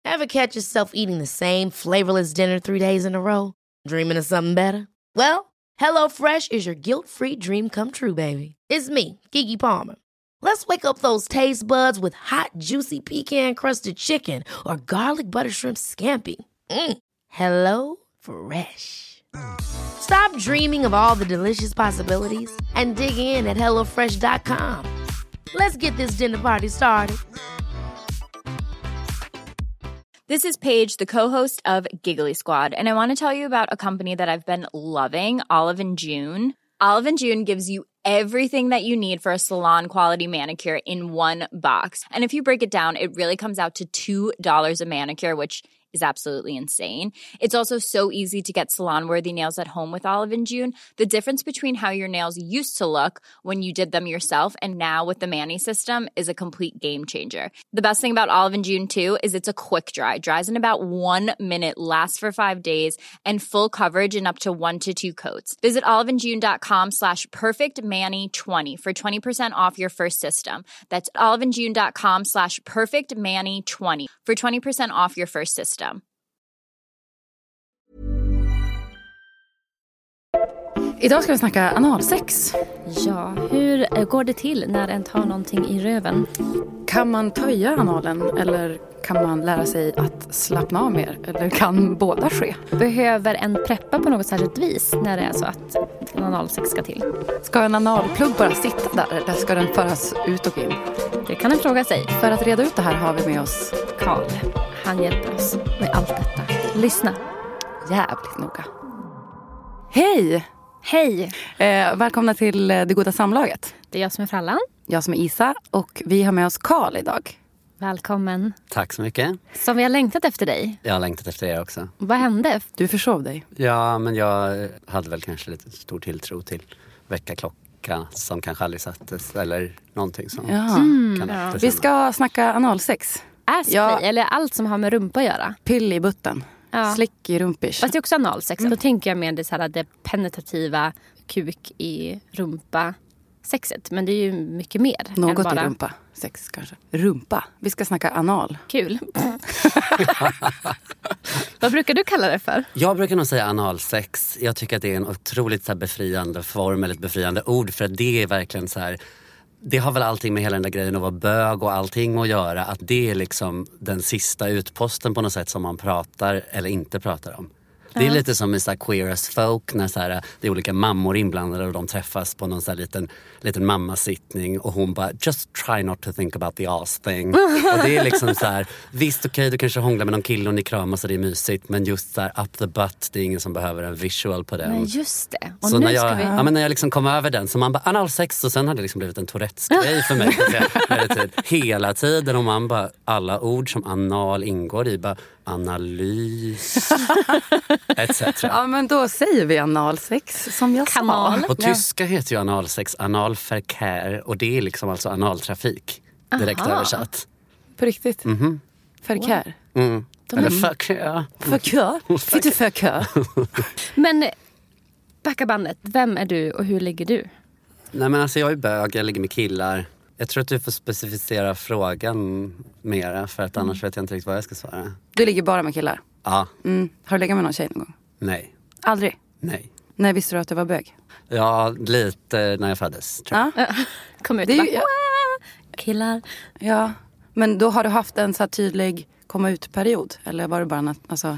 Ever catch yourself eating the same flavorless dinner 3 days in a row? Dreaming of something better? Well, HelloFresh is your guilt-free dream come true, baby. It's me, Keke Palmer. Let's wake up those taste buds with hot, juicy pecan-crusted chicken or garlic butter shrimp scampi. Hello Fresh. Stop dreaming of all the delicious possibilities and dig in at HelloFresh.com. Let's get this dinner party started. This is Paige, the co-host of Giggly Squad, and I want to tell you about a company that I've been loving, Olive & June. Olive & June gives you everything that you need for a salon-quality manicure in one box. And if you break it down, it really comes out to $2 a manicure, which is absolutely insane. It's also so easy to get salon-worthy nails at home with Olive & June. The difference between how your nails used to look when you did them yourself and now with the Mani system is a complete game changer. The best thing about Olive & June, too, is it's a quick dry. Dries in about 1 minute, lasts for 5 days, and full coverage in up to 1 to 2 coats. Visit oliveandjune.com/perfectmani20 for 20% off your first system. That's oliveandjune.com/perfectmani20 for 20% off your first system. Idag ska vi snacka analsex. Ja, hur går det till när en tar någonting i röven? Kan man töja analen eller kan man lära sig att slappna av mer? Eller kan båda ske? Behöver en preppa på något särskilt vis när det är så att en analsex ska till? Ska en analplugg bara sitta där eller ska den föras ut och in? Det kan en fråga sig. För att reda ut det här har vi med oss Karl. Han hjälper oss med allt detta. Lyssna. Jävligt noga. Hej! Hej! Välkomna till Det goda samlaget. Det är jag som är Frallan. Jag som är Isa och vi har med oss Karl idag. Välkommen. Tack så mycket. Som vi har längtat efter dig. Jag har längtat efter er också. Vad hände? Du försov dig. Ja, men jag hade väl kanske lite stor tilltro till väckarklockan som kanske aldrig sattes eller någonting som kan Vi ska snacka analsex. Assplay, eller allt som har med rumpa att göra. Pill i butten. Ja. Slick i rumpish. Fast det är också analsex. Då tänker jag mer det penetrativa kuk i rumpa sexet. Men det är ju mycket mer. Något bara... i rumpa. Sex kanske. Rumpa. Vi ska snacka anal. Kul. Vad brukar du kalla det för? Jag brukar nog säga analsex. Jag tycker att det är en otroligt så här befriande form eller ett befriande ord. För att det är verkligen så här... Det har väl allting med hela den där grejen att vara bög och allting att göra. Att det är liksom den sista utposten på något sätt som man pratar eller inte pratar om. Det är lite som i så här Queer as Folk när så här, det är olika mammor inblandade och de träffas på någon så här liten mammasittning och hon bara just try not to think about the ass thing. Och det är liksom så här, visst okej, du kanske hånglar med någon kille och ni kramas och det är mysigt, men just så här up the butt, det är ingen som behöver en visual på den. Men just det. Och så nu när jag, ska vi... ja, men när jag liksom kom över den så man bara analsex och sen hade det liksom blivit en Tourettes-grej för mig hela tiden och man bara alla ord som anal ingår i bara analys etc. Ja, men då säger vi analsex som jag sa. På tyska heter ju analsex analverkehr och det är liksom alltså analtrafik direkt översatt. På riktigt? Verkehr. Eller verkehr. Verkehr. Men backa bandet, vem är du och hur ligger du? Nej men alltså jag är bög, jag ligger med killar. Jag tror att du får specificera frågan mera för att annars vet jag inte riktigt vad jag ska svara. Du ligger bara med killar? Ja. Har du legat med någon tjej någon gång? Nej. Aldrig? Nej. När visste du att du var bög? Ja, lite när jag föddes tror jag. Kom ut det är ju... killar. Ja, men då har du haft en så här tydlig komma ut-period? Eller var det bara alltså...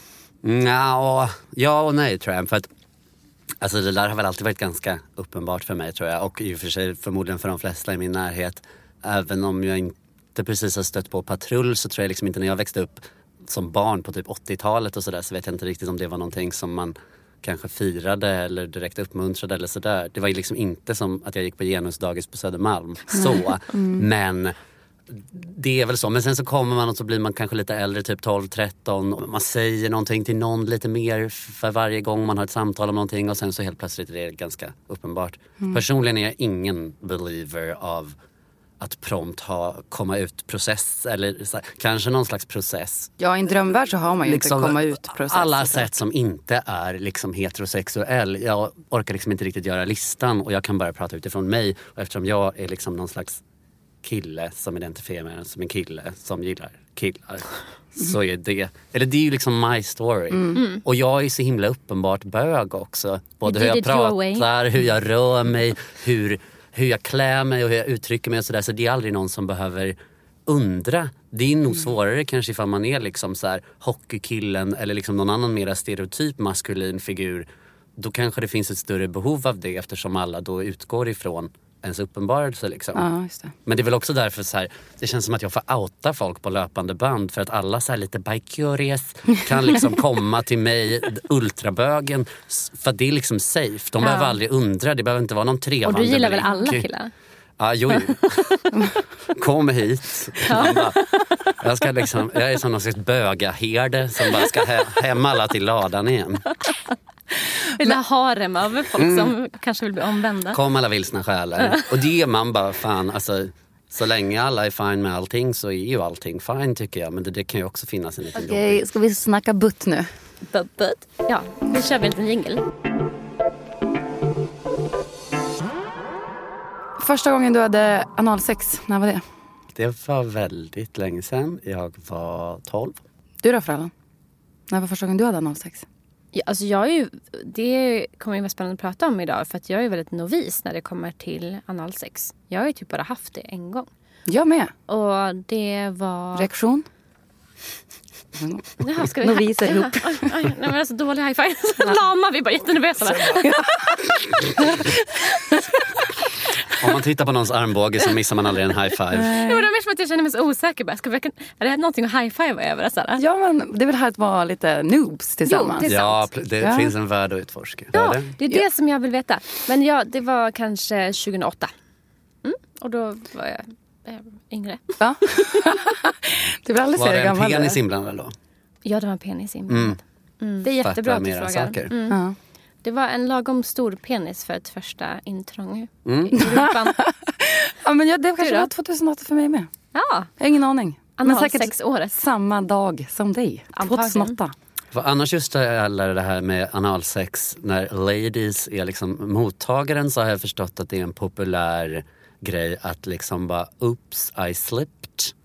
Ja och nej tror jag. För att alltså det där har väl alltid varit ganska uppenbart för mig tror jag. Och i och för sig förmodligen för de flesta i min närhet. Även om jag inte precis har stött på patrull så tror jag liksom inte när jag växte upp som barn på typ 80-talet och sådär så vet jag inte riktigt om det var någonting som man kanske firade eller direkt uppmuntrade eller sådär. Det var ju liksom inte som att jag gick på genusdagis på Södermalm. Så, men det är väl så. Men sen så kommer man och så blir man kanske lite äldre, typ 12-13. Man säger någonting till någon lite mer för varje gång man har ett samtal om någonting och sen så helt plötsligt är det ganska uppenbart. Personligen är jag ingen believer av att prompt komma ut process eller så här, kanske någon slags process. Ja, i en drömvärld så har man ju liksom, inte komma ut process. Alla sätt som inte är liksom heterosexuell. Jag orkar liksom inte riktigt göra listan och jag kan bara prata utifrån mig och eftersom jag är liksom någon slags kille som identifierar mig som en kille som gillar killar. Så är det. Eller det är ju liksom my story. Och jag är så himla uppenbart bög också. Både hur jag pratar, hur jag rör mig, hur jag klär mig och hur jag uttrycker mig och sådär. Så det är aldrig någon som behöver undra. Det är nog svårare kanske ifall man är liksom så här hockeykillen eller liksom någon annan mera stereotyp maskulin figur. Då kanske det finns ett större behov av det eftersom alla då utgår ifrån ens uppenbarelse liksom. Ja, just det. Men det är väl också därför så här, det känns som att jag får outa folk på löpande band för att alla så här lite bi-curious kan liksom komma till mig, ultrabögen, för att det är liksom safe. De behöver aldrig undra, det behöver inte vara någon trevande Och du gillar blick. väl alla killar? Ja, jo. Kom hit. Jag är som någon slags bögaherde som bara ska hämma alla till ladan igen. Eller harem av folk som kanske vill bli omvända. Kom alla vilsna själar. Och det är man bara fan, alltså så länge alla är fine med allting så är ju allting fine tycker jag. Men det kan ju också finnas en liten Okej, ska vi snacka butt nu? Butt. Ja, nu kör vi en liten jingle. Första gången du hade analsex, när var det? Det var väldigt länge sedan. Jag var 12. Du då, Frallan? När var första gången du hade analsex? Ja, alltså det kommer ju vara spännande att prata om idag. För att jag är väldigt novis när det kommer till analsex. Jag har ju typ bara haft det en gång. Jag med. Och det var... Reaktion? Jaha, ska vi Noviser ihop. Nej, men alltså dålig high five. Lama, vi är bara jättenervösa. Om man tittar på någons armbåge så missar man aldrig en high five. Jo, det är mer som att jag känner mig så osäker. Är det någonting att high five över? Sådär? Ja, men det är väl här att vara lite noobs tillsammans. Jo, det är sant. Ja, det finns en värld att utforska. Ja, det är det som jag vill veta. Men ja, det var kanske 2008. Och då var jag yngre. Ja. Du vill aldrig Var säga det en gammal. penis inblandad då? Ja, det var en penis inblandad. Det är jättebra att du frågar. Ja. Det var en lagom stor penis för ett första intrång i rumpan. Ja, men det kanske var 2008 för mig med. Ja, Jag har ingen aning. Men säkert 6-året. samma dag som dig. Antagligen. 2008. För annars just det här med analsex när ladies är liksom mottagaren så har jag förstått att det är en populär grej att liksom bara oops, I slipped.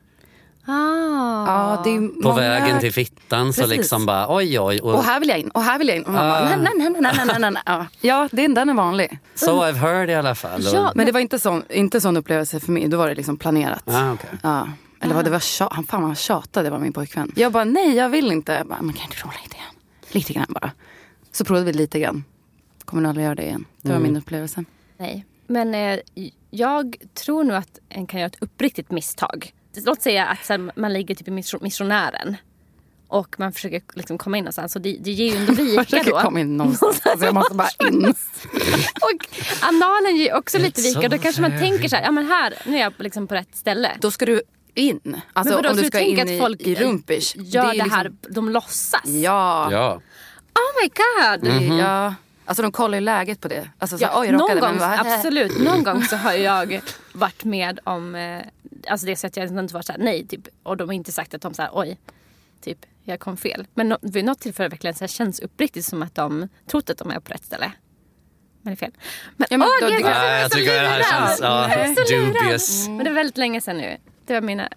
Ja, det är På många... vägen till fittan så Precis. liksom bara oj. Och här vill jag in, och här vill jag in. Och man bara, nej. Ja, den är vanlig. So I've heard i alla fall. Ja, Men det var inte sån upplevelse för mig. Då var det liksom planerat. Okay. Ja. Eller vad det var, fan vad tjatade, det var min pojkvän. Jag bara, nej jag vill inte. Jag bara, man kan inte prova lite grann bara. Så provade vi lite grann. Kommer nog aldrig göra det igen. Det var min upplevelse. Nej, men jag tror nog att en kan göra ett uppriktigt misstag. Låt säga att man ligger typ i missionären och man försöker liksom komma in någonstans. Så det ger ju ändå vika då. Jag försöker komma in någonstans. Alltså jag måste bara in. Och analen ger också lite vika. Då kanske man tänker så här, ja men här, nu är jag liksom på rätt ställe. Då ska du in. Alltså Men vadå, om du så ska tänker in att folk i rumpish. gör är det här, liksom... de låtsas. Ja. Oh my god. Ja. Alltså de kollar ju läget på det. Alltså så Ja, oj, rockade, någon gång, men absolut. Någon gång så har jag varit med om alltså det så att jag inte var så här, nej typ, och de har inte sagt att de så här, oj typ jag kom fel. Men vid något tillfälle verkligen så här, känns uppriktigt som att de trott att de är på rätt ställe. Men det är fel. Men Ja, men då- Jag tycker det här känns dubious. Men det är väldigt länge sedan nu. Det var mina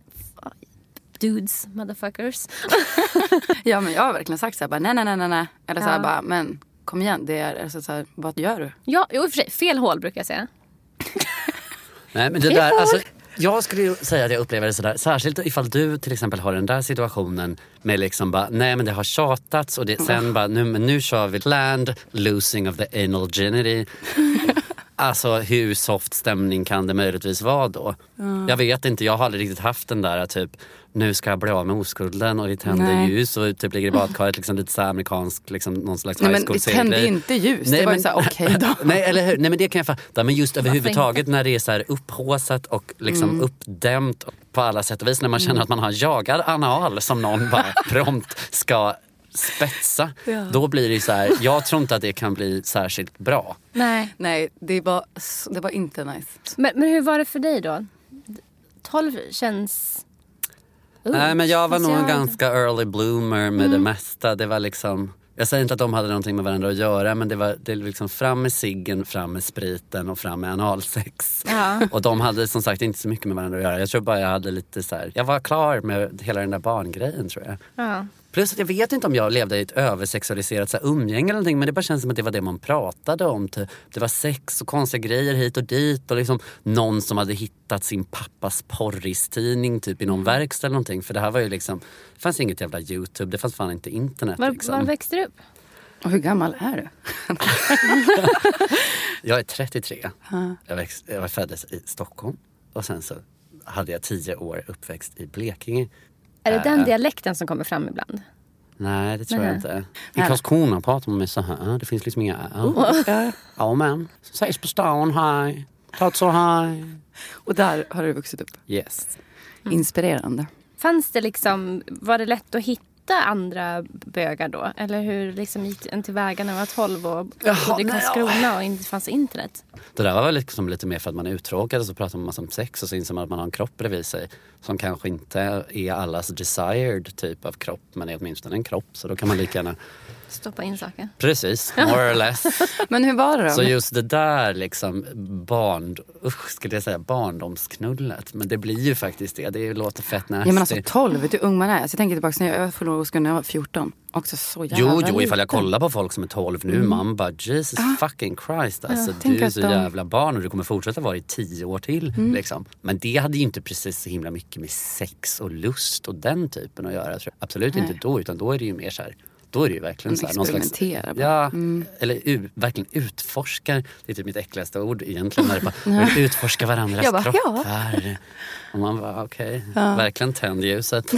dudes, motherfuckers. Ja, men jag har verkligen sagt så här, bara, nej. Eller så här, bara, men kom igen, det är alltså, så här, vad gör du? Ja, i och för sig, fel hål brukar jag säga. Nej, men det där, alltså, jag skulle ju säga att jag upplever det sådär. Särskilt ifall du till exempel har den där situationen med liksom bara, nej men det har tjatats och det, sen bara, nu kör vi land, losing of the anal virginity. Alltså hur soft stämning kan det möjligtvis vara då? Jag vet inte, jag har aldrig riktigt haft den där typ, nu ska jag bli av med oskulden och det tänder ljus och typ ligger i badkaret liksom lite så här amerikansk, liksom någon slags Nej, high men school det tände inte ljus, det var ju så här, okej då. Nej, eller hur? Nej, men det kan jag fatta. Men just överhuvudtaget när det är så här upphåsat och liksom uppdämt på alla sätt och vis. När man känner att man har jagad anal som någon bara prompt ska spetsa. Ja. Då blir det så här, jag tror inte att det kan bli särskilt bra. Nej, det var inte nice. Men hur var det för dig då? 12 känns... Nej, men jag var nog en speciellt. ganska early bloomer med det mesta. Det var liksom Jag säger inte att de hade någonting med varandra att göra, men det är liksom fram med ciggen, fram med spriten och fram med analsex. Ja. Och de hade som sagt inte så mycket med varandra att göra. Jag tror bara jag hade lite så här, jag var klar med hela den där barngrejen, tror jag. Ja. Plus att jag vet inte om jag levde i ett översexualiserat så här umgänge eller någonting, men det bara känns som att det var det man pratade om. Det var sex och konstiga grejer hit och dit och liksom någon som hade hittat sin pappas porristidning typ i någon verkstad eller någonting. För det här var ju liksom, det fanns inget jävla YouTube, det fanns fan inte internet. Var växte du upp? Och hur gammal är du? Jag är 33. Jag föddes i Stockholm och sen så hade jag 10 år uppväxt i Blekinge. Är det den dialekten som kommer fram ibland? Nej, det tror jag inte. I Karlskrona pratar man med så här. Det finns liksom inga ja, men. Sägs på stan, hej. Tack så, hej. Och där har du vuxit upp. Yes. Inspirerande. Fanns det liksom, var det lätt att hitta andra bögar då? Eller hur liksom gick en till vägen när man var 12 och bodde i Karlskrona och inte fanns internet? Det där var väl liksom lite mer för att man är uttråkad och så pratar man om sex och så inser man att man har en kropp bredvid sig som kanske inte är allas desired typ av kropp, men är åtminstone en kropp, så då kan man lika gärna stoppa in saker. Precis, more or less. Men hur var det då? Så just det där liksom skulle jag säga barndomsknullet, men det blir ju faktiskt det. Det låter fett nasty. Ja, men alltså 12, vet du hur ung man är? Så jag tänker tillbaka när jag förlorade oskulden när jag var 14. Också så jävla Jo, ifall jag kollar på folk som är 12 nu, man bara, Jesus fucking Christ. Alltså, du är så jävla barn och du kommer fortsätta vara i 10 år till. Liksom. Men det hade ju inte precis så himla mycket med sex och lust och den typen att göra. Tror jag. Absolut inte då, utan då är det ju mer så här. Då är det ju verkligen så här, någon slags, eller verkligen utforskar. Det är typ mitt äckligaste ord egentligen. När det bara, utforska varandras kroppar. Och man bara, okej. Verkligen tänd ljuset.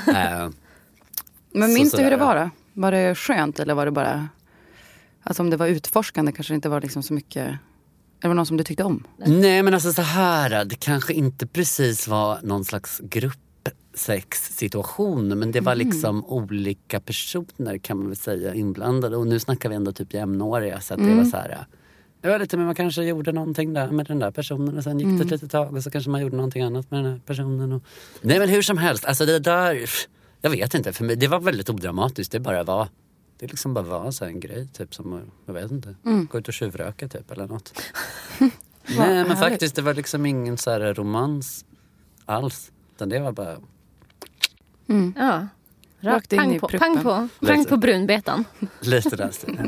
Men minns du hur det var då? Var det skönt eller var det bara... Alltså om det var utforskande kanske det inte var liksom så mycket... Eller var det någon som du tyckte om? Nej, men alltså så här, det kanske inte precis var någon slags gruppsexsituation, men det var liksom olika personer kan man väl säga inblandade. Och nu snackar vi ändå typ jämnåriga, så att det var så här... Jag var lite, men man kanske gjorde någonting där med den där personen och sen gick det ett litet tag och så kanske man gjorde någonting annat med den här personen. Och... Nej, men hur som helst, alltså det där... Jag vet inte, för mig, det var väldigt odramatiskt. Det bara var, det liksom bara var så en grej typ som, jag vet inte, gå ut och tjuvröka typ eller något. Nej, men faktiskt det var liksom ingen så här romans alls. Utan det var bara... Ja, rakt in i pruppen. Pang på brunbetan. Lite där stilen.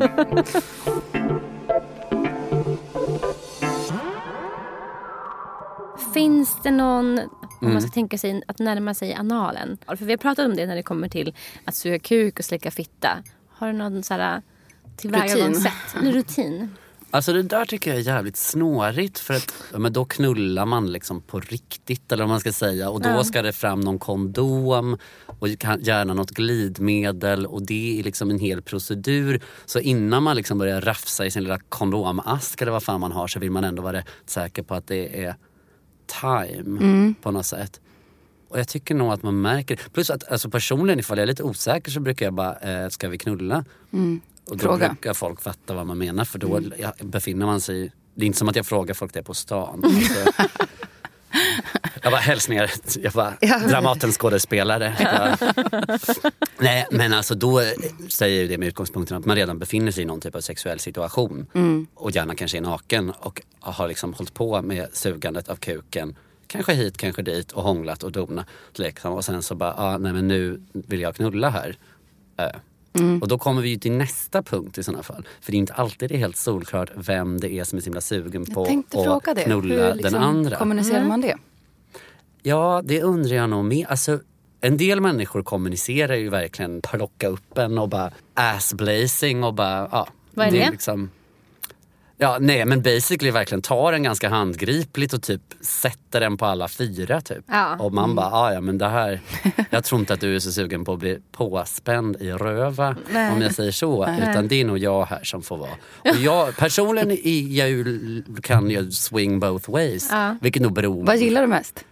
Finns det någon, om man ska tänka sig att närma sig analen? För vi har pratat om det när det kommer till att suga kuk och släcka fitta. Har du någon så här tillvägagångssätt? En rutin? Alltså det där tycker jag är jävligt snårigt, för att men då knullar man liksom på riktigt, eller vad man ska säga, och då ska det fram någon kondom och gärna något glidmedel, och det är liksom en hel procedur. Så innan man liksom börjar rafsa i sin lilla kondomask eller vad fan man har, så vill man ändå vara rätt säker på att det är time på något sätt. Och jag tycker nog att man märker, plus att alltså personligen ifall jag är lite osäker så brukar jag bara, ska vi knulla? Och då brukar folk fatta vad man menar, för då befinner man sig, det är inte som att jag frågar folk det på stan. Alltså, jag bara helst mer, jag bara Dramatens skådespelare. Nej, men alltså då säger ju det med utgångspunkten att man redan befinner sig i någon typ av sexuell situation. Och gärna kanske är naken och har liksom hållit på med sugandet av kuken. Kanske hit, kanske dit och hånglat och donat liksom. Och sen så bara, nej men nu vill jag knulla här. Och då kommer vi ju till nästa punkt i sådana fall. För det är inte alltid det är helt solklart vem det är som är så himla sugen på att knulla hur liksom den andra. Kommunicerar man det? Ja, det undrar jag nog med. Alltså, en del människor kommunicerar ju verkligen, plocka upp en och bara assblazing och bara, vad är det? Liksom, men basically verkligen tar den ganska handgripligt och typ sätter den på alla 4 typ. Ja. Och man bara, men det här, jag tror inte att du är så sugen på att bli påspänd i röva, om jag säger så, utan det är nog jag här som får vara. Och jag personligen kan ju swing both ways, vilket nog beror. Vad gillar du mest?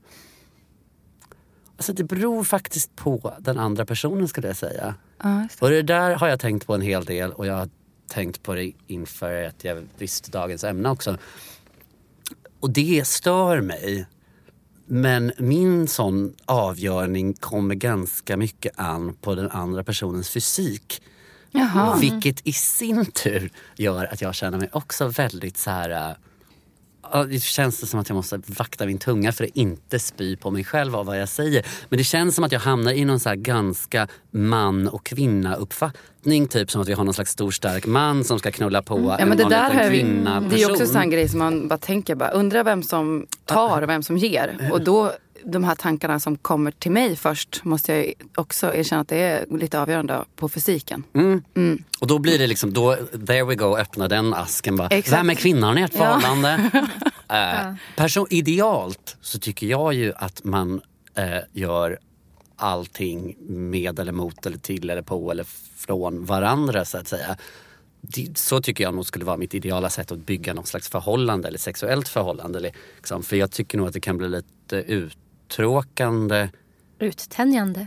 Alltså det beror faktiskt på den andra personen, skulle jag säga. Och det där har jag tänkt på en hel del, och jag har tänkt på det inför att jag visste dagens ämne också. Och det stör mig. Men min sån avgörning kommer ganska mycket an på den andra personens fysik. Jaha. Vilket i sin tur gör att jag känner mig också väldigt så här... Det känns som att jag måste vakta min tunga för att inte spy på mig själv av vad jag säger. Men det känns som att jag hamnar i någon så här ganska man- och kvinna-uppfattning. Typ som att vi har någon slags stor stark man som ska knulla på Ja, men det där har kvinna-person. det är också en sån grej som man bara tänker, undrar vem som tar och vem som ger. Och då, de här tankarna som kommer till mig först, måste jag också erkänna att det är lite avgörande på fysiken. Och då blir det liksom, då, there we go, öppna den asken bara. Exakt. Vem är kvinnan i ert förhållande? Idealt så tycker jag ju att man gör allting med eller mot eller till eller på eller från varandra så att säga. Så tycker jag nog skulle vara mitt ideala sätt att bygga något slags förhållande eller sexuellt förhållande. Liksom. För jag tycker nog att det kan bli lite uttråkande. Uttänjande.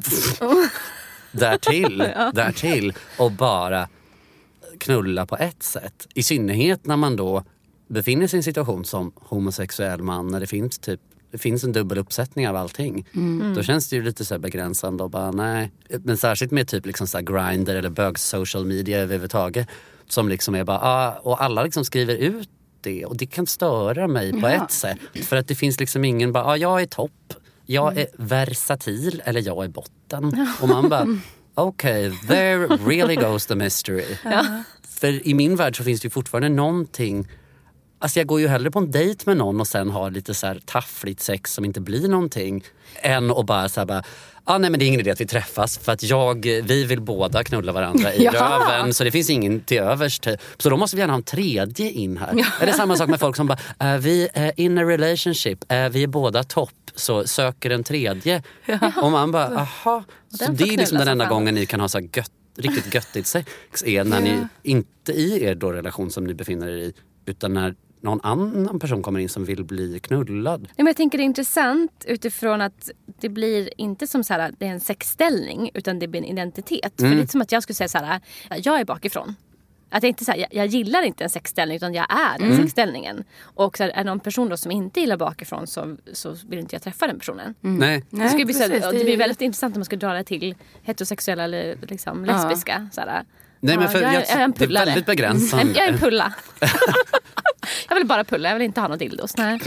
Därtill och bara knulla på ett sätt. I synnerhet när man då befinner sig i en situation som homosexuell man, när det finns en dubbel uppsättning av allting. Då känns det ju lite så här begränsande och bara nej. Men särskilt med typ liksom så här Grindr eller bög social media överhuvudtaget som liksom är bara och alla liksom skriver ut det och det kan störa mig på ett sätt. För att det finns liksom ingen bara jag är topp, jag är versatil eller jag är botten. Och man bara okay, there really goes the mystery. För i min värld så finns det ju fortfarande någonting. Alltså jag går ju hellre på en dejt med någon och sen har lite så här taffligt sex som inte blir någonting. Än att bara så här nej men det är ingen idé att vi träffas för att vi vill båda knulla varandra i röven. Så det finns ingen till övers. Så då måste vi gärna ha en tredje in här. Eller samma sak med folk som bara, vi är in a relationship, vi är båda topp. Så söker en tredje. Och man bara, aha. Så det är liksom den enda gången ni kan ha så här riktigt göttigt sex är när ni inte i er då relation som ni befinner er i utan när någon annan person kommer in som vill bli knullad. Men jag tänker det är intressant utifrån att det blir inte som så här, det är en sexställning utan det blir en identitet. För det är lite som att jag skulle säga så här, jag är bakifrån. Att jag inte så här, jag gillar inte en sexställning utan jag är den sexställningen. Och så här, är någon person då som inte gillar bakifrån så vill inte jag träffa den personen. Nej. Det skulle bli så här, det blir väldigt intressant om man skulle dra det till heterosexuella eller liksom lesbiska så här. Nej, men för jag är en det är väldigt begränsande. Jag är en pulla. Jag vill bara pulla, jag vill inte ha något dildos. Nej.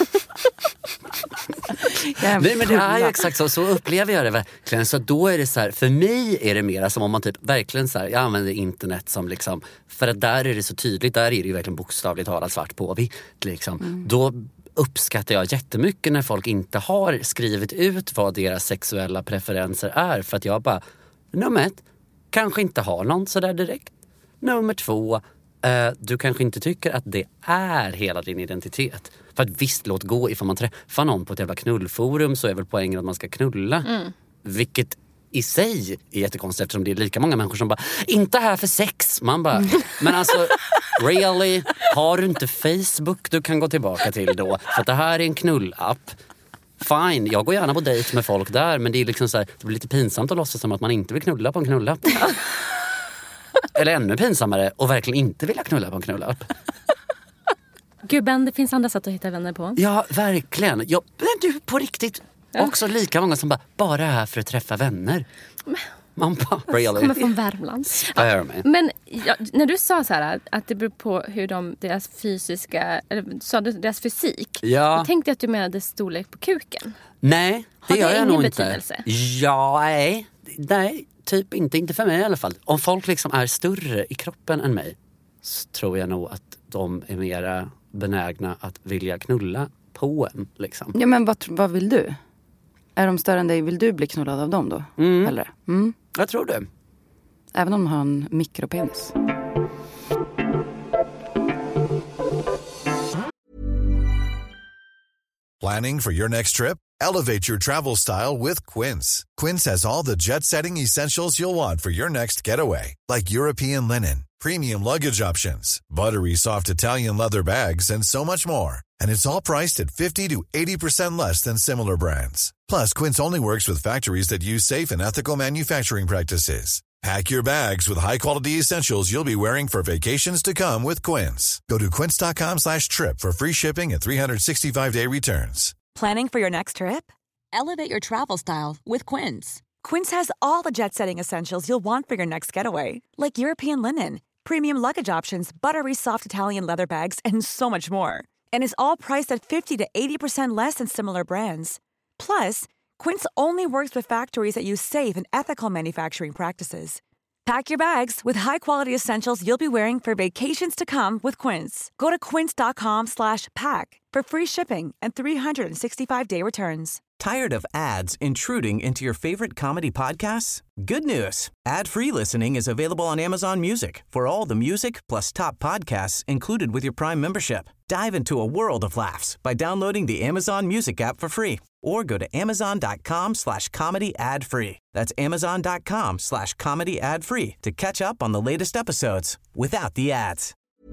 Nej men det är ju exakt så upplever jag det verkligen. Så då är det så här, för mig är det mer som om man typ verkligen så här, jag använder internet som liksom, för att där är det så tydligt, där är det ju verkligen bokstavligt talat svart på vitt liksom. Då uppskattar jag jättemycket när folk inte har skrivit ut vad deras sexuella preferenser är. För att jag bara, nummer 1, kanske inte har någon sådär direkt. Nummer 2, du kanske inte tycker att det är hela din identitet. För att visst, låt gå ifall man träffar någon på ett jävla knullforum så är väl poängen att man ska knulla. Vilket i sig är jättekonstigt eftersom det är lika många människor som bara, inte här för sex. Man bara, men alltså really, har du inte Facebook du kan gå tillbaka till då? För att det här är en knullapp. Fine, jag går gärna på dejt med folk där, men det är liksom så här, det blir lite pinsamt att låtsas som att man inte vill knulla på en knullapp. Eller ännu pinsammare och verkligen inte vilja knulla på en knullapp. Gubben, det finns andra sätt att hitta vänner på. Ja, verkligen. Men du, på riktigt. Också lika många som bara är här för att träffa vänner. Man bara, really? Kommer från Värmland. Men när du sa så här att det beror på hur deras fysiska, eller sa du deras fysik? Jag tänkte att du menade storlek på kuken. Nej, det gör jag nog inte. Betydelse? Ja, nej, typ inte för mig i alla fall. Om folk liksom är större i kroppen än mig så tror jag nog att de är mera benägna att vilja knulla på en liksom. Ja, men vad vill du? Är de större än dig, vill du bli knullad av dem då? Eller? Jag tror det. Även om de har en mikropenis. Planning for your next trip? Elevate your travel style with Quince. Quince has all the jet-setting essentials you'll want for your next getaway. Like European linen, premium luggage options, buttery soft Italian leather bags, and so much more. And it's all priced at 50 to 80% less than similar brands. Plus, Quince only works with factories that use safe and ethical manufacturing practices. Pack your bags with high-quality essentials you'll be wearing for vacations to come with Quince. Go to quince.com/trip for free shipping and 365-day returns. Planning for your next trip? Elevate your travel style with Quince. Quince has all the jet-setting essentials you'll want for your next getaway, like European linen, premium luggage options, buttery soft Italian leather bags, and so much more. And is all priced at 50 to 80% less than similar brands. Plus, Quince only works with factories that use safe and ethical manufacturing practices. Pack your bags with high-quality essentials you'll be wearing for vacations to come with Quince. Go to quince.com/pack for free shipping and 365-day returns. Tired of ads intruding into your favorite comedy podcasts? Good news. Ad-free listening is available on Amazon Music for all the music plus top podcasts included with your Prime membership. Dive into a world of laughs by downloading the Amazon Music app for free or go to amazon.com/comedy ad-free. That's amazon.com/comedy ad-free to catch up on the latest episodes without the ads.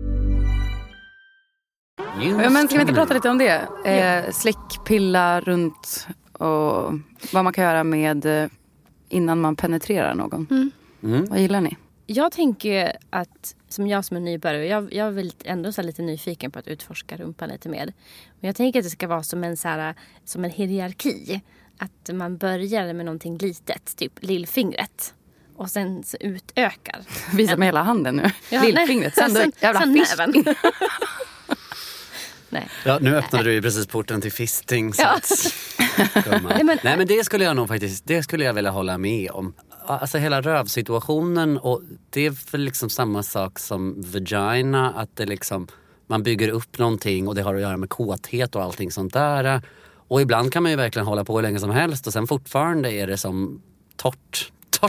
Men ska vi inte prata lite om det? Slickpilla runt och vad man kan göra med innan man penetrerar någon. Vad gillar ni? Jag tänker att som en nybörjare, jag är väl ändå så lite nyfiken på att utforska rumpan lite mer. Men jag tänker att det ska vara som en hierarki. Att man börjar med någonting litet, typ lillfingret. Och sen så utökar. Visa med hela handen nu. Ja, lillfingret, sen näven. Nej. Ja, nu öppnade du ju precis porten till fisting. Så Nej, men det skulle jag nog faktiskt, det skulle jag vilja hålla med om. Alltså hela rövsituationen, och det är väl liksom samma sak som vagina, att det liksom, man bygger upp någonting och det har att göra med kåthet och allting sånt där. Och ibland kan man ju verkligen hålla på hur länge som helst och sen fortfarande är det som torrt.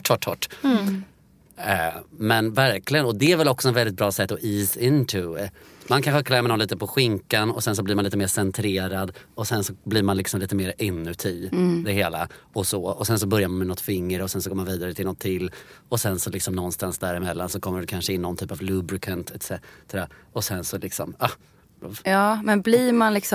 Men verkligen, och det är väl också en väldigt bra sätt att ease into. Man kanske klämmer någon lite på skinkan och sen så blir man lite mer centrerad och sen så blir man liksom lite mer inuti det hela och så. Och sen så börjar man med något finger och sen så går man vidare till något till och sen så liksom någonstans däremellan så kommer det kanske in någon typ av lubricant etc. Och sen så liksom Ja, men blir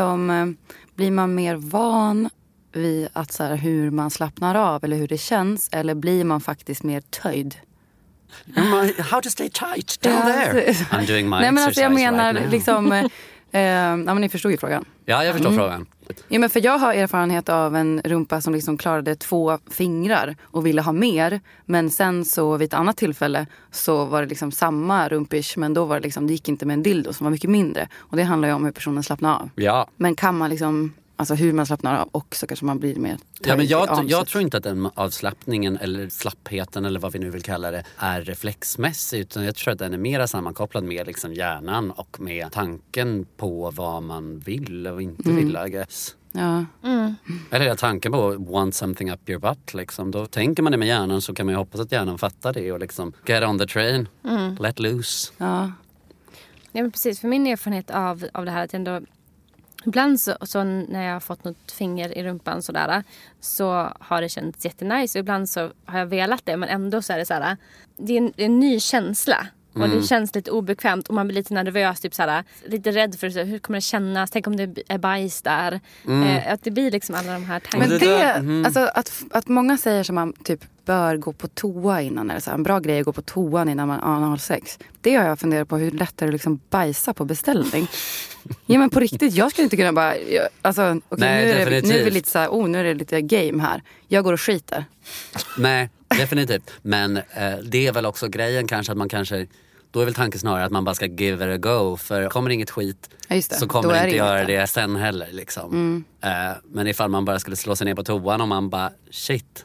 man mer van vid att så här, hur man slappnar av eller hur det känns, eller blir man faktiskt mer töjd? How to stay tight down there. I'm doing my Nej, men alltså jag menar right liksom men ni förstod ju frågan. Ja, jag förstår frågan. Ja, men för jag har erfarenhet av en rumpa som liksom klarade 2 fingrar och ville ha mer, men sen så vid ett annat tillfälle så var det liksom samma rumpish, men då var det liksom, det gick inte med en dildo som var mycket mindre, och det handlar ju om hur personen slappnar av. Ja. Men kan man liksom, alltså hur man slappnar av också, kanske man blir mer töjd. Ja, men jag tror inte att den avslappningen eller slappheten eller vad vi nu vill kalla det är reflexmässig, utan jag tror att den är mer sammankopplad med liksom hjärnan och med tanken på vad man vill och inte vill, I guess. Ja. Eller tanken på want something up your butt liksom. Då tänker man det med hjärnan, så kan man ju hoppas att hjärnan fattar det och liksom get on the train, let loose. Ja, men precis, för min erfarenhet av det här att ändå ibland så när jag har fått något finger i rumpan sådär, så har det känts jättenice. Och ibland så har jag velat det, men ändå så är det såhär, det är en ny känsla. Och det känns lite obekvämt och man blir lite nervös, typ såhär, lite rädd för hur kommer det kännas, tänk om det är bajs där. Att det blir liksom alla de här tankarna. Men det, alltså att många säger som man typ bör gå på toa innan, eller så här, en bra grej att gå på toan innan man har sex. Det har jag funderat på, hur lätt är det liksom bajsa på beställning. Ja, men på riktigt, jag skulle inte kunna bara, alltså okej, nu är vi lite så här, nu är det lite game här. Jag går och skiter. Nej, definitivt. Men det är väl också grejen kanske, att man kanske, då är väl tanken snarare att man bara ska give it a go, för kommer inget skit så kommer det inte göra det sen heller liksom. Men ifall man bara skulle slå sig ner på toan och man bara shit,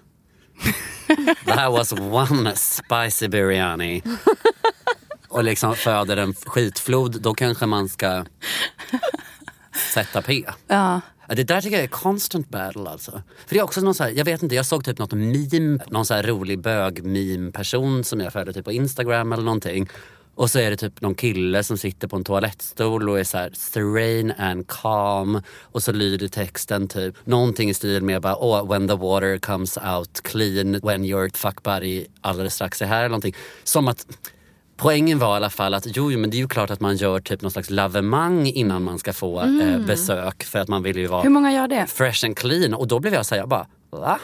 that was one spicy biryani och liksom föder en skitflod, då kanske man ska sätta P. Ja. Det där tycker jag är constant battle alltså. För det är också någon så här, jag vet inte, jag såg typ något meme, någon så här rolig bög-meme-person som jag följde typ på Instagram eller någonting. Och så är det typ någon kille som sitter på en toalettstol och är så här serene and calm. Och så lyder texten typ någonting i stil med bara, when the water comes out clean, when your fuck buddy alldeles strax är här eller någonting. Som att poängen var i alla fall att men det är ju klart att man gör typ någon slags lavemang innan man ska få besök, för att man vill ju vara, hur många gör det? Fresh and clean. Och då blev jag säga bara, va?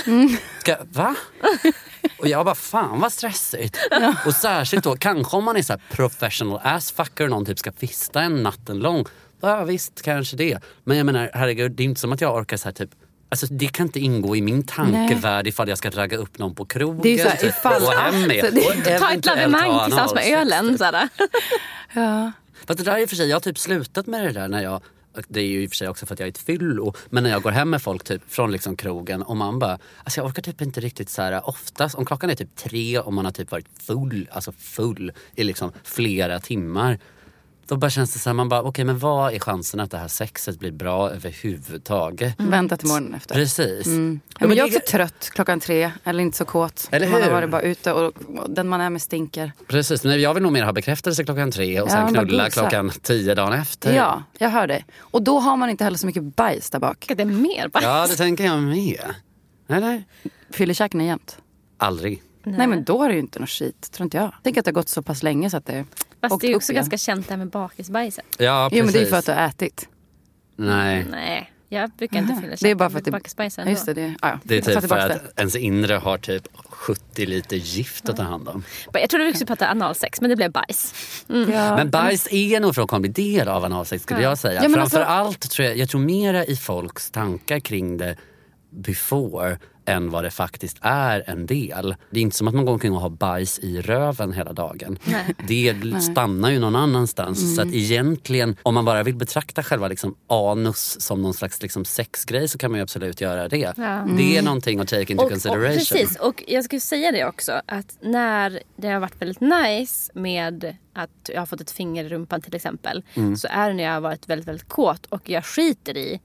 Va? Och jag bara, fan vad stressigt. Och särskilt då, kanske om man är så här professional ass fucker och någon typ ska fista en natten lång. Ja visst, kanske det. Men jag menar, herregud, det är inte som att jag orkar så här typ, Alltså det kan inte ingå i min tankevärld ifall jag ska ragga upp någon på krogen. Det är så här, ifall gå hem med. Ta ett lavemang tillsammans med ölen. Ja. Fast det där är i och för sig, jag har typ slutat med det där när jag... Det är ju i och för sig också för att jag är ett fyllo. Men när jag går hem med folk typ från liksom krogen och man bara... Alltså jag orkar typ inte riktigt så här... Oftast om klockan är typ 3 och man har typ varit full i liksom flera timmar. Då bara känns det så här, man bara okej, men vad är chansen att det här sexet blir bra överhuvudtaget? Vänta till morgonen efter. Precis. Ja, men jag är också trött klockan 3 eller inte så kåt. Eller man har hur? varit bara ute och den man är med stinker. Precis, men jag vill nog mer ha bekräftelse klockan 3 och sen Ja, bara knulla gosa. klockan 10 dagen efter. Ja, jag hör det. Och då har man inte heller så mycket bajs där bak. Det är mer bajs. Ja, det tänker jag med. Eller? Fyller käken är jämnt. Aldrig. Nej, men då är det ju inte något skit, tror inte jag. Jag tänker att det har gått så pass länge så att det... Fast det är ju också upp igen. ganska känt det här med bakisbajset. Ja, precis. Jo, men det är för att du har ätit. Nej. Nej, jag brukar inte fylla Det är bara för med att det... bakisbajs ändå. Just det. Ja. Det är Jag tar typ för tillbaka det. att ens inre har typ 70 liter gift att ta hand om. Jag trodde vi skulle prata analsex, men det blev bajs. Ja. Men bajs är nog en från del av analsex skulle jag säga. Ja, men Framförallt tror jag tror mera i folks tankar kring det before än vad det faktiskt är en del. Det är inte som att man går omkring och har bajs i röven hela dagen. Nej. Det stannar ju någon annanstans. Så att egentligen, om man bara vill betrakta själva liksom anus som någon slags liksom sexgrej så kan man ju absolut göra det. Ja. Det är någonting att take into consideration. Precis, och jag skulle säga det också. Att när det har varit väldigt nice med att jag har fått ett finger i rumpan till exempel. Så är det när jag har varit väldigt, väldigt kåt och jag skiter i.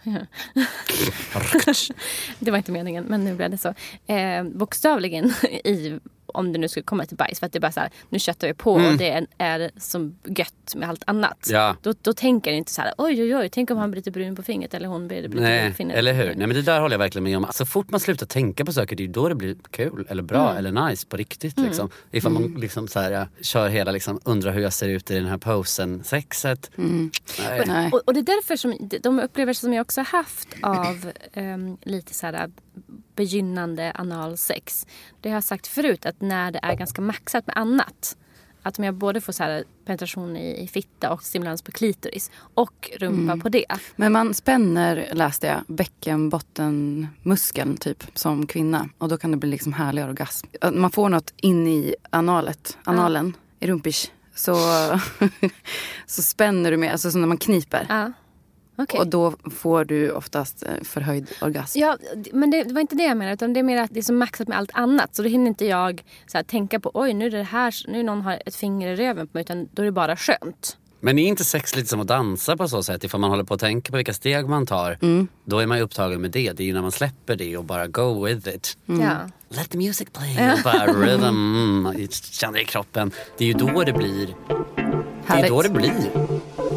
Det var inte meningen, men nu blev det så. Bokstavligen i, om det nu skulle komma till bajs, för att det är bara så här, nu köttar vi på och det är som gött med allt annat. Ja. Då tänker jag inte så här, oj, tänk om han blir lite brun på fingret eller hon blir brun på fingret. Eller hur? Nej, men det där håller jag verkligen med om. Så fort man slutar tänka på saker, det är då det blir kul eller bra eller nice på riktigt. Liksom. Ifall man liksom så här, kör hela liksom, undrar hur jag ser ut i den här posen, sexet. Nej. Och det är därför som de upplevelser som jag också har haft av lite så här begynnande analsex. Det har jag sagt förut, att när det är ganska maxat med annat, att om jag både får så här penetration i fitta och stimulans på klitoris och rumpa på det. Men man spänner, läste jag, bäckenbottenmuskeln typ som kvinna. Och då kan det bli liksom härlig orgasm. Man får något in i analen, i rumpish. Så spänner du med, alltså som när man kniper. Ja. Okay. Och då får du oftast förhöjd orgasm. Ja, men det var inte det jag menade, utan det är mer att det är så maxat med allt annat. Så då hinner inte jag så här, tänka på, oj nu är det här, nu någon har ett finger i röven på mig, utan då är det bara skönt. Men är inte sex lite som att dansa på så sätt? Ifall man håller på att tänka på vilka steg man tar, då är man ju upptagen med det. Det är ju när man släpper det och bara go with it. Ja. Let the music play. Och bara rhythm, känner i kroppen. Det är ju då det blir. Det är då det blir.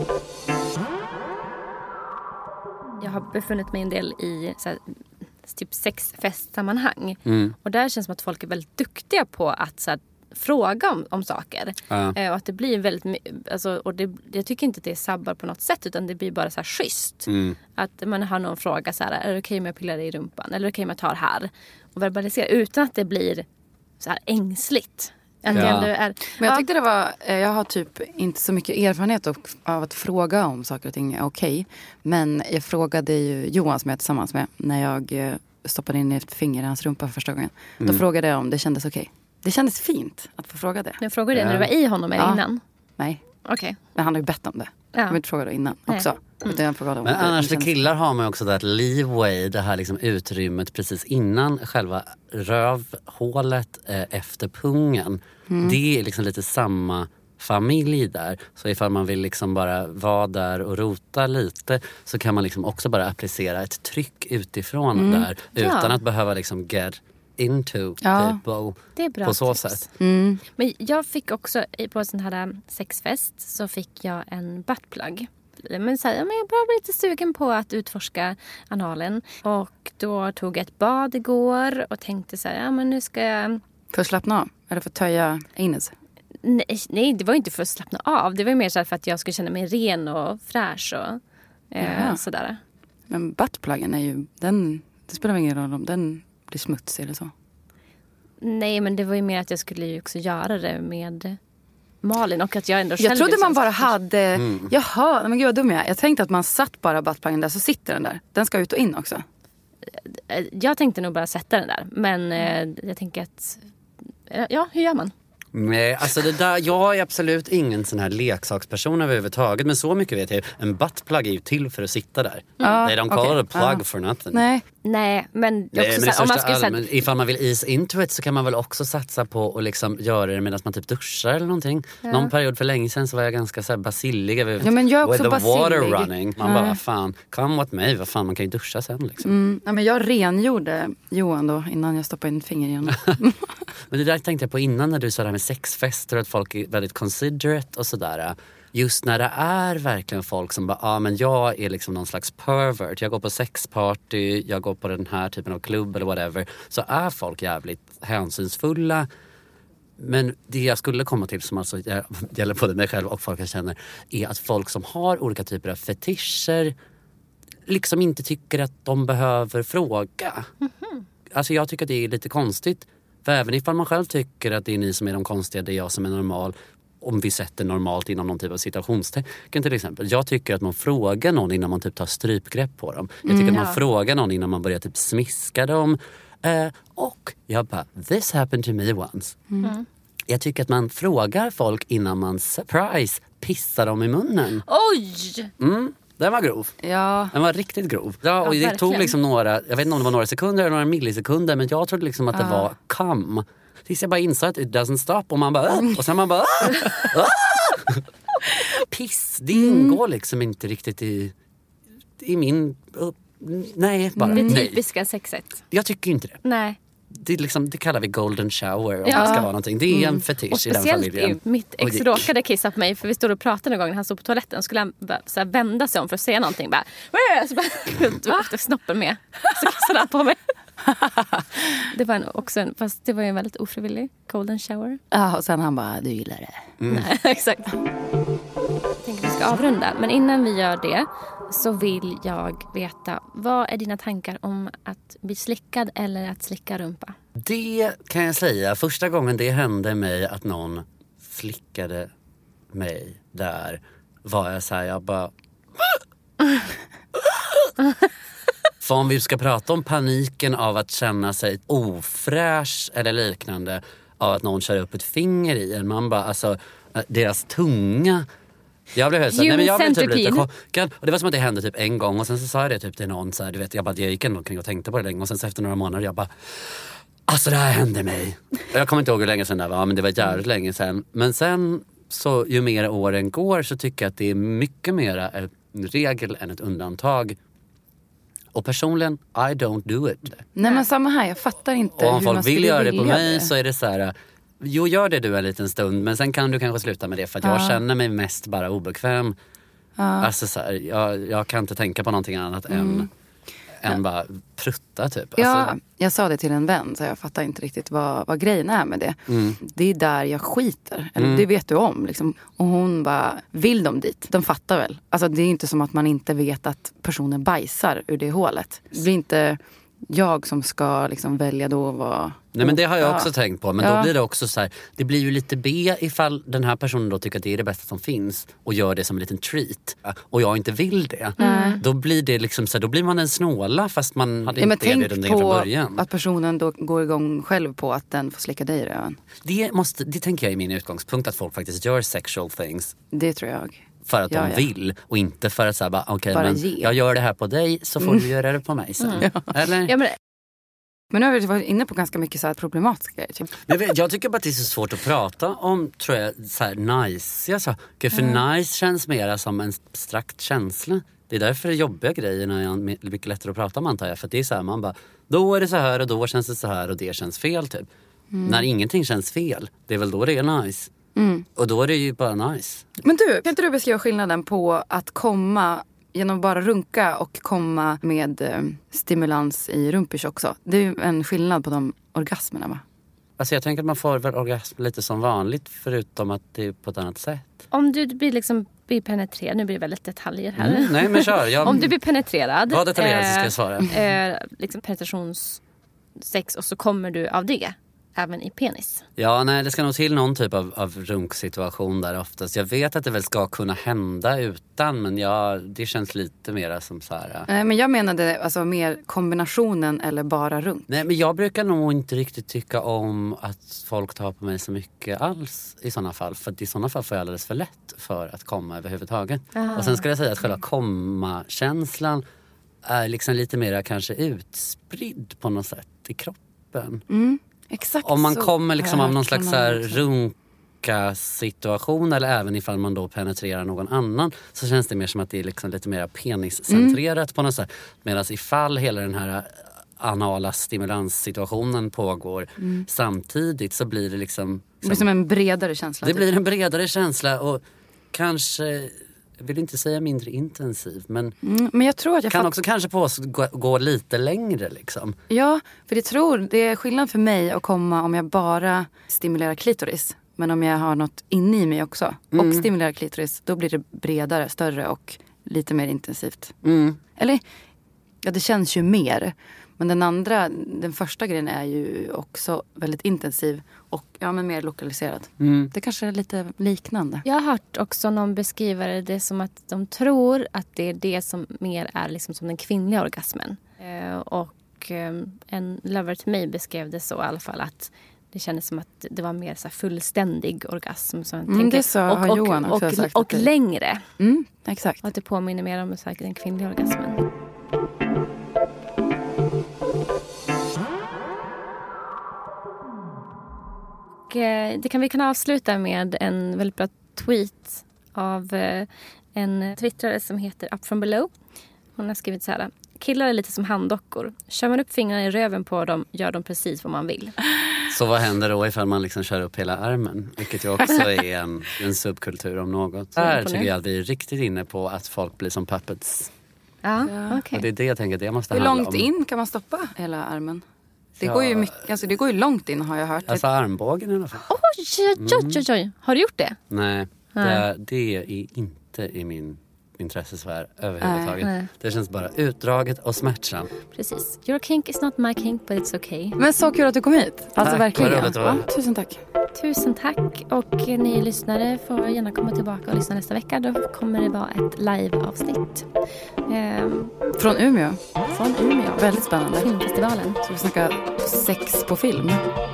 Jag har befunnit mig en del i så här, typ sexfestsammanhang. Och där känns det som att folk är väldigt duktiga på att så här, fråga om saker. Och att det blir väldigt, alltså, och jag tycker inte att det är sabbar på något sätt, utan det blir bara så här schysst. Att man har någon fråga så här, är det okej med att pilla dig i rumpan? Eller är det okej med att ta här? Och verbalisera utan att det blir så här ängsligt. Att det ändå är, Men jag tyckte det var, jag har typ inte så mycket erfarenhet av att fråga om saker och ting är okej. Men jag frågade ju Johan som jag är tillsammans med när jag stoppade in ett finger i hans rumpa för första gången. Då frågade jag om det kändes okej. Det kändes fint att få fråga det. Jag frågade det när du var i honom eller innan? Nej. Okej. Men han har ju bett om det. Jag vill inte fråga det innan också. Utan jag frågade om Men det annars för kändes... killar har man också det här leeway, det här liksom utrymmet precis innan själva rövhålet efter pungen. Det är liksom lite samma familj där. Så ifall man vill liksom bara vara där och rota lite, så kan man liksom också bara applicera ett tryck utifrån där utan att behöva liksom get into people det är bra på så tips. sätt. Men jag fick också på en sån här sexfest så fick jag en buttplug. Men så här, jag var lite sugen på att utforska analen. Och då tog jag ett bad igår och tänkte så här, men nu ska jag... För att slappna av? Eller för att töja innes? Nej, det var inte för att slappna av. Det var mer så här för att jag skulle känna mig ren och fräsch och sådär. Men buttpluggen är ju, det spelar ingen roll om den blir smutsig eller så. Nej, men det var ju mer att jag skulle ju också göra det med Malin och att jag ändå själv... Jag trodde man bara hade... Jaha, men gud vad dum jag är. Jag tänkte att man satt bara buttpluggen där, så sitter den där. Den ska ut och in också. jag tänkte nog bara sätta den där. Men jag tänker att, hur gör man? Nej, alltså det där, jag är absolut ingen sån här leksaksperson överhuvudtaget, men så mycket vet jag. En buttplug är ju till för att sitta där. They don't call it a plug for nothing. Nej, men Nej, också men så, om man ska men ifall man vill ease into it så kan man väl också satsa på att liksom göra det medan man typ duschar eller någonting. Någon period för länge sedan så var jag ganska så här basillig över men jag är också with the water basillig. running. Man bara, fan, come with me, vad fan, man kan ju duscha sen liksom. Ja, men jag rengjorde Johan då innan jag stoppade in finger igen. Men det där tänkte jag på innan när du sa det här med sexfester och att folk är väldigt considerate och sådär. Just när det är verkligen folk som bara, men jag är liksom någon slags pervert. Jag går på sexparty, jag går på den här typen av klubb eller whatever. Så är folk jävligt hänsynsfulla. Men det jag skulle komma till, som alltså gäller både mig själv och folk jag känner, är att folk som har olika typer av fetischer liksom inte tycker att de behöver fråga. Alltså jag tycker att det är lite konstigt. För även ifall man själv tycker att det är ni som är de konstiga, det är jag som är normal. Om vi sätter normalt inom någon typ av citationstecken till exempel. Jag tycker att man frågar någon innan man typ tar strypgrepp på dem. Jag tycker att man frågar någon innan man börjar typ smiska dem. Och jag bara, this happened to me once. Jag tycker att man frågar folk innan man surprise pissar dem i munnen. Oj! Den var grov. Ja. Den var riktigt grov. Ja, och det tog liksom några, jag vet inte om det var några sekunder eller några millisekunder, men jag trodde liksom att det var kam. Tills jag bara insåg att it doesn't stop och man bara och sen man bara piss, det ingår liksom inte riktigt i min nej, bara Det nej. typiska sexet. Jag tycker inte det. Nej. Det, liksom, det kallar vi golden shower om det ska vara någonting. Det är en fetisch Och i den familjen. speciellt mitt ex råkade kissa på mig, för vi stod och pratade en gång när han stod på toaletten. Skulle han bara, så här, vända sig om för att säga någonting. Bara, så bara efter snoppen med. Så kissade han på mig. Det var fast det var ju en väldigt ofrivillig golden shower. Ja, och sen han bara, du gillar det. Nej, exakt. Jag tänker att vi ska avrunda. Men innan vi gör det så vill jag veta, vad är dina tankar om att bli slickad eller att slicka rumpa? Det kan jag säga. Första gången det hände mig att någon slickade mig där var jag så här, jag bara... För om vi ska prata om paniken av att känna sig ofräsch eller liknande av att någon kör upp ett finger i en. Man bara, alltså, deras tunga... Jag blev typ lite chockad. Och det var som att det hände typ en gång. Och sen så sa jag det typ till någon så här, du vet, jag gick ändå kring och tänkte på det länge. Och sen så efter några månader jag bara, alltså det här hände mig. Och jag kommer inte ihåg hur länge sedan det var, men det var jävligt länge sedan. Men sen så ju mer åren går så tycker jag att det är mycket mer en regel än ett undantag. Och personligen, I don't do it. Nej, men samma här, jag fattar inte och om hur folk man skulle vill göra det på mig det. så är det så här, jo, gör det du en liten stund, men sen kan du kanske sluta med det för att jag känner mig mest bara obekväm. Alltså så här, jag kan inte tänka på någonting annat än bara prutta typ. Ja, alltså. jag sa det till en vän så jag fattar inte riktigt vad grejen är med det. Det är där jag skiter. Eller det vet du om liksom. Och hon bara, vill de dit? De fattar väl. Alltså det är inte som att man inte vet att personen bajsar ur det hålet. Det blir inte jag som ska liksom välja då vad... Nej, men det har jag också tänkt på. Men då blir det också så här, det blir ju lite B ifall den här personen då tycker att det är det bästa som finns och gör det som en liten treat. Och jag inte vill det. Då blir det liksom så här, då blir man en snåla fast man hade inte det redan från början. Tänk på att personen då går igång själv på att den får slicka dig i röven. Det tänker jag är min utgångspunkt, att folk faktiskt gör sexual things. Det tror jag. För att de vill och inte för att säga bara, okej, men ge. jag gör det här på dig så får du göra det på mig sen. Eller? Ja, Men nu har vi varit inne på ganska mycket så här problematiska grejer. Typ. Jag tycker bara att det är så svårt att prata om, tror jag, så här nice saker. För nice känns mer som en abstrakt känsla. Det är därför jobbiga grejerna är mycket lättare att prata om, antar jag. För att det är så här, man bara, då är det så här och då känns det så här och det känns fel typ. När ingenting känns fel, det är väl då det är nice. Och då är det ju bara nice. Men du, kan inte du beskriva skillnaden på att komma genom bara runka och komma med stimulans i rumpish också? Det är ju en skillnad på de orgasmerna, va? Alltså jag tänker att man får väl orgasm lite som vanligt, förutom att det är på ett annat sätt. om du blir penetrerad, nu blir det väldigt detaljer här. Nej, men kör. Om du blir penetrerad. Vad detaljerat ska jag svara? Liksom penetrationssex och så kommer du av det. även i penis. Ja, nej, det ska nog till någon typ av runksituation där oftast. Jag vet att det väl ska kunna hända utan, men det känns lite mer som så här. Men jag menade alltså mer kombinationen eller bara runk. Nej, men jag brukar nog inte riktigt tycka om att folk tar på mig så mycket alls i sådana fall. För i sådana fall får jag alldeles för lätt för att komma överhuvudtaget. Och sen ska jag säga att själva komma-känslan är liksom lite mer kanske utspridd på något sätt i kroppen. Exakt. Om man så kommer liksom av någon slags så här också. runka-situation eller även ifall man då penetrerar någon annan, så känns det mer som att det är liksom lite mer peniscentrerat på något sätt. Medan ifall hela den här anala stimulanssituationen pågår samtidigt, så blir det liksom... Det blir som en bredare känsla. Det blir en bredare känsla och kanske... Jag vill inte säga mindre intensiv, men jag tror att jag kan också kanske gå lite längre liksom. Ja, för det är skillnad för mig att komma om jag bara stimulerar klitoris. Men om jag har något inne i mig också och stimulerar klitoris, då blir det bredare, större och lite mer intensivt. Eller, ja, det känns ju mer. Men den första grejen är ju också väldigt intensiv och men mer lokaliserad. Det kanske är lite liknande. Jag har hört också någon beskriva det som att de tror att det är det som mer är liksom som den kvinnliga orgasmen. Och en lover till mig beskrev det så i alla fall, att det kändes som att det var mer så här fullständig orgasm. Så det har Johan också sagt. Och längre. Exakt. Och att det påminner mer om säkert den kvinnliga orgasmen. Vi kan avsluta med en väldigt bra tweet av en twittrare som heter Up from below. Hon har skrivit så här: killar är lite som handdockor. Kör man upp fingrarna i röven på dem, gör de precis vad man vill. Så vad händer då ifall man liksom kör upp hela armen? Vilket ju också är en subkultur om något. Där tycker jag att vi är riktigt inne på att folk blir som puppets. Ja, okej. Och det är det jag tänker att det måste Hur handla långt om. in kan man stoppa hela armen? Det går ju mycket, alltså det går ju långt in, har jag hört. Alltså armbågen i alla fall. Oj. Har du gjort det? Nej, det är inte i min intressesfär överhuvudtaget. Nej. Det känns bara utdraget och smärtsamt. Precis. Your kink is not my kink, but it's okay. Men så kul att du kom hit. Alltså Tack, verkligen. vad roligt det var. Ja, tusen tack. Tusen tack. Och ni lyssnare får gärna komma tillbaka och lyssna nästa vecka. Då kommer det vara ett live-avsnitt. Från Umeå. Från Umeå. Väldigt spännande. Filmfestivalen. Så vi snackar sex på film.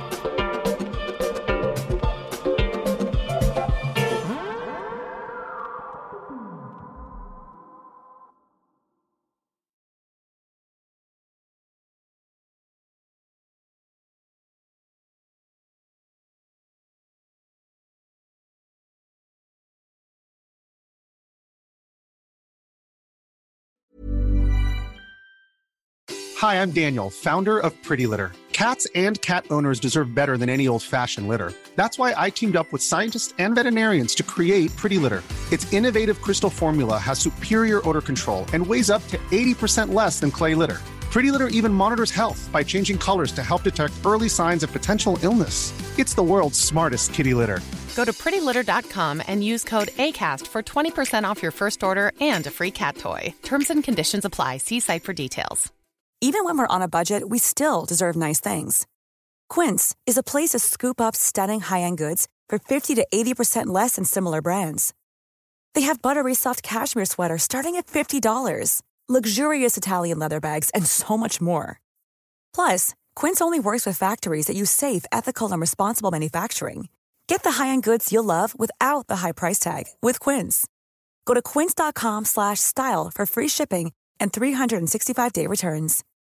Hi, I'm Daniel, founder of Pretty Litter. Cats and cat owners deserve better than any old-fashioned litter. That's why I teamed up with scientists and veterinarians to create Pretty Litter. Its innovative crystal formula has superior odor control and weighs up to 80% less than clay litter. Pretty Litter even monitors health by changing colors to help detect early signs of potential illness. It's the world's smartest kitty litter. Go to prettylitter.com and use code ACAST for 20% off your first order and a free cat toy. Terms and conditions apply. See site for details. Even when we're on a budget, we still deserve nice things. Quince is a place to scoop up stunning high-end goods for 50 to 80% less than similar brands. They have buttery soft cashmere sweaters starting at $50, luxurious Italian leather bags, and so much more. Plus, Quince only works with factories that use safe, ethical, and responsible manufacturing. Get the high-end goods you'll love without the high price tag with Quince. Go to quince.com/style for free shipping and 365-day returns.